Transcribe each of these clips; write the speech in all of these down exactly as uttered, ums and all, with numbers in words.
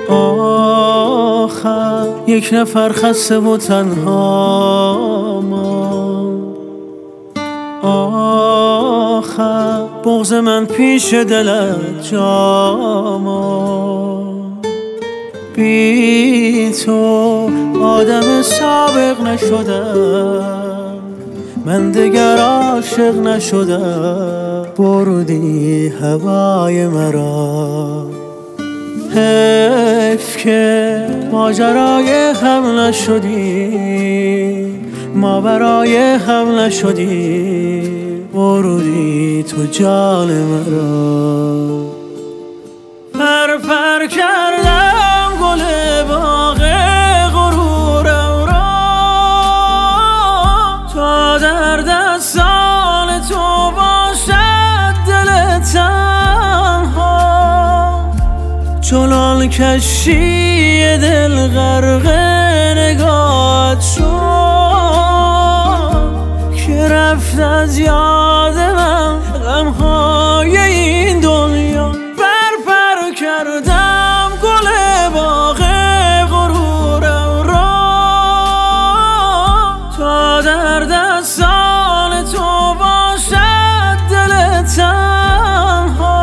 آخر یک نفر خسته و تنها ما، آخر بغض من پیش دلت جاما. بی تو آدم سابق نشدم، من دگر عاشق نشدم. بردی هوای مرا، حیف که ماجرای هم نشدی، ما برای هم نشدی. بردی تو جان مرا. پر پر کردم گل باغ غرورم را، تا در دستان تو باشد دل تنها. چنان کشتی دل غرق نگاهت شد، که رفت از یاد من غمهای این دنیا. پر پر کردم گل باغ غرورم را، تا در دستان تو باشد دل تنها.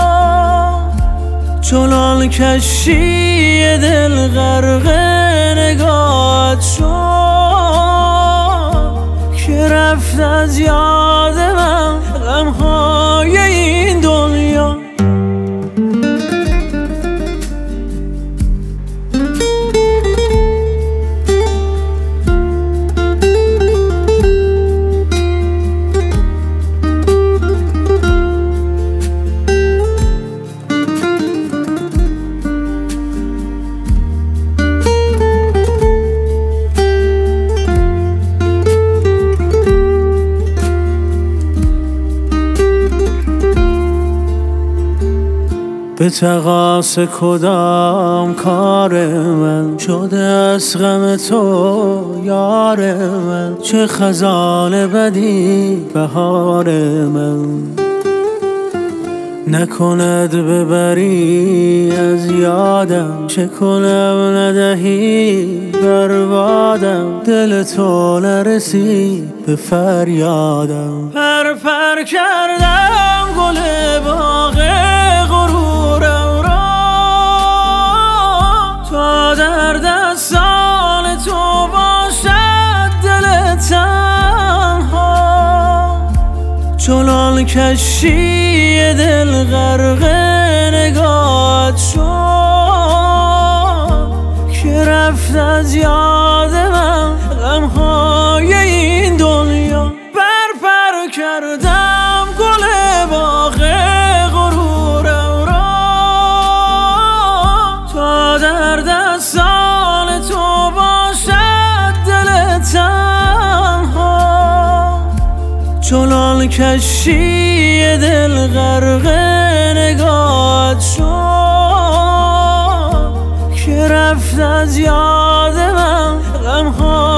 چنان کشتی دل غرق نگاهت شد، که رفت از یاد من غمهای این دنیا. به تقاص کدام کار من شده از غم تو یار من؟ چه خزان بدی بهار من، نکند ببری از یادم. چه کنم ندهی بربادم، دل تو نرسید به فریادم. پر پر کردم گل باغ غرورم را، تا در دستان تو باشد دل تنها. چنان کشتی دل غرق نگاهت شد، که رفت از یاد من غمهای این دنیا. پر پر کردم گل باغ غرورم را، تا در دستان تو باشد دل تنها. چنان کشتی دل غرق نگاهت شد، که رفت از یاد من غمها.